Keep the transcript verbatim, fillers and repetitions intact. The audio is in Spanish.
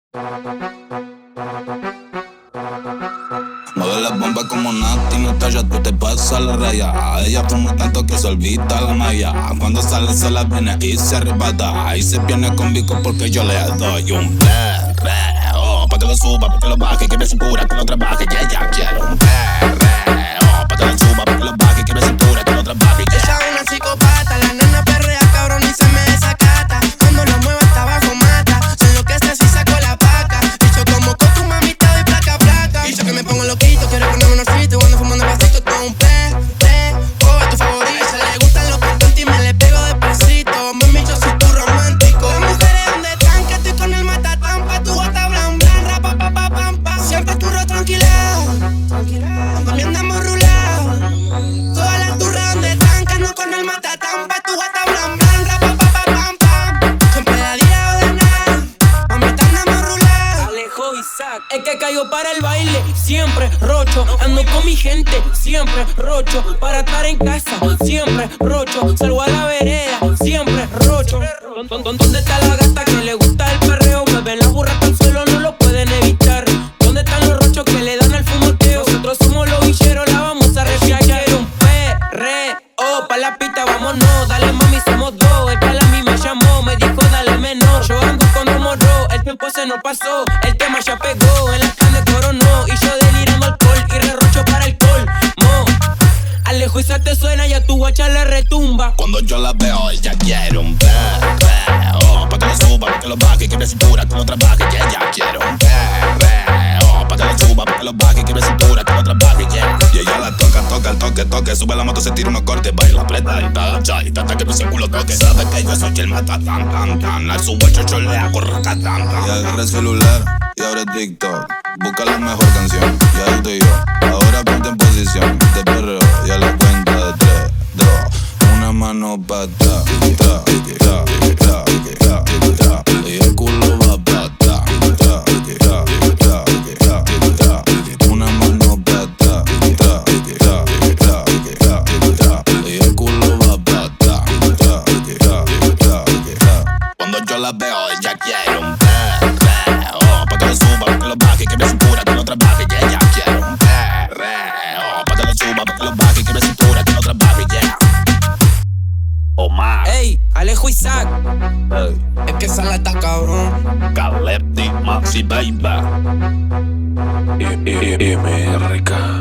Mueve la bomba como Nati, Natalia, tú te pasas la raya. A ella fuma tanto que se olvida la malla. Cuando sale se la viene y se arrebata. Ahí se viene con bico porque yo le doy un perreo. Pa' que lo suba, pa' que lo baje, que me cintura, que lo trabaje. Y ella quiere un perreo. Pa' que lo suba, pa' que lo baje, que me cintura, que lo trabaje. Ella es una psicópata, la nena perrea cabrón y se me desacata. Cuando lo mueve hasta abajo mata. Soy yo que este sí saco la paca. Dicho como con tu mami te doy placa, placa. Y yo que me pongo loquito, quiero ponerme unos fritos. Cuando fumando pasito con un pe, pe. Oh, es tu favorito, le gustan los picantes y me le pego despacito. Mami, yo soy tu romántico. Las mujeres donde están, que estoy con el matatampa. Tu gata blan, blan, rapa, pa, pa, pam, pa. Siempre turro tranquilado, mami andamos rulados. Todas las turras donde están, que no con el matatampa. Tu gata blan, blan, rapa, pa, pa, pam, pam. Siempre la día de nada, mami andamos rulados. Alejo Isaac, es que cayó para el baile, siempre rocho. Ando con mi gente, siempre rocho. Para estar en casa, siempre rocho. Salgo a la vereda, siempre rocho. ¿Dónde está la gata que le gusta el perreo? Mueven las burras al suelo, no lo pueden evitar. ¿Dónde están los rochos que le dan al fumoteo? Nosotros somos los villeros, la vamos a refiar. Quiero un perreo, pa' la pista vámonos. Dale mami, somos dos. El pala a mí me llamó, me dijo dale menor. Yo ando con rumoro, el tiempo se nos pasó. El tema ya pegó, en la carne coronó. Y yo delirando alcohol y re-rocho para el colmo. Alejo Isaac te suena y a tu guacha le retumba. Cuando yo la veo, ella quiere un perreo. Pa' que lo suba, pa' que lo baje, que me cintura, que lo trabaje. Y ella quiere un perreo. Pa' que lo suba, pa' que lo baje, que me cintura, que lo trabaje. Yeah. Y ella la toca, toca, el toque, toque. Sube la moto, se tira unos cortes, baila, aprieta y tacha. Y hasta que mi culo toque. Sabe que yo soy el mata, tan, tan, tan. Al subo, yo, yo le hago raca, tan, tan. Y agarra el celular y abre TikTok. Busca la mejor canción, y ahí estoy yo. Ahora ponte en posición de perreo. Y a la cuenta de tres, dos. Una mano pa' atrás, tra, tra, tra, tra, tra. Y el culo va pa' atrás, tra, tra, tra, tra, tra. Una mano pa' atrás, tra, tra, tra, tra, tra. Y el culo va pa' atrás, tra, tra, tra, tra. Cuando yo la veo, ella quiere un perreo. Pa' que lo suba, pa' que lo baje, que me cintura, que lo trabaje. Y ella quiere un perreo. Pa' que lo suba, pa' que lo baje, que me cintura, que lo trabaje. Yeah. Omar, Ey, Alejo Isaac, hey. Es que esa la está cabrón. Caleb, Maxi, baby. M R K